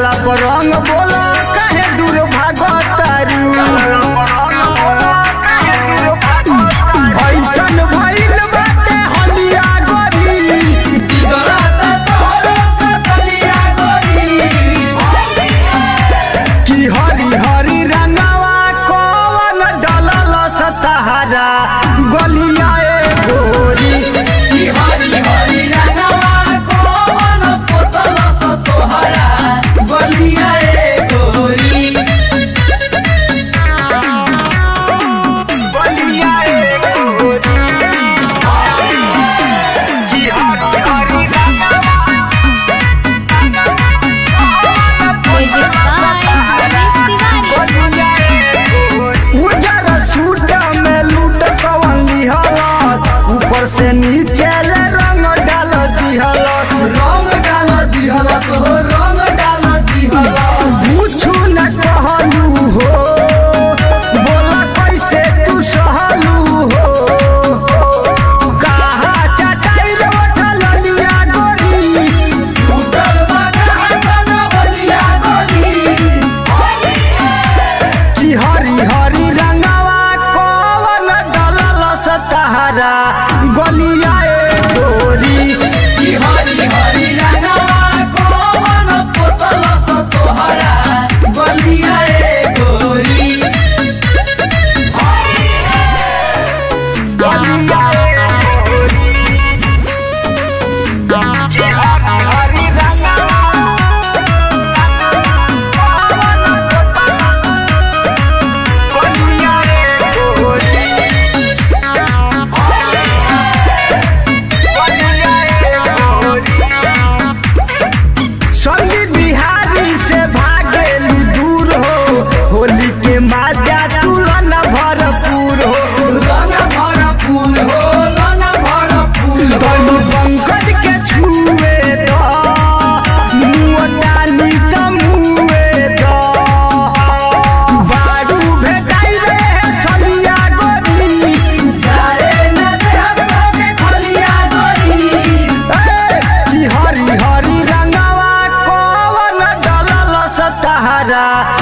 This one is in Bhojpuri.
डलला पर रंग बोला काहे दूर भागतारू ऐसन भइल बाटे हलिया गोरी कि हरी हरी रंगवा कौन डलल सतहरा गलिया गोरी कि हरी हरी रंगवा कौन पोतल सतोहरा गलिया गोरी म्यूजिक बाय मनीष तिवारी। उजर सूट में लूट कवन लिहलत ऊपर से नीचे ले रंग डाल दिहलत रंग डाल दिहलस हो रंग डाल दिहलस पूछू न कहलू हो बोला कैसे तू सहलू हो कहा चटाइल उठल लिया गोरी उठल बागा हसन बलिया गोरी कि हरी हरी रंगवा कवन डलल सतहरा गलिया गोरी कि हरी हरी रंगवा कौन पोतल सतोहरा गलिया गोरी संगी बिहारी से भागेलू दूर हो होली के माजा तुलन भरपूर हो लन भरपूर हो लन भरपूर हो तनु पंकज के छुए द मुअतानी त मुए द बारू भेटाई रे सलिया गोरी जाए न देहब के खलिया गोरी कि हरी हरी रंगवा कवन डलल सतहरा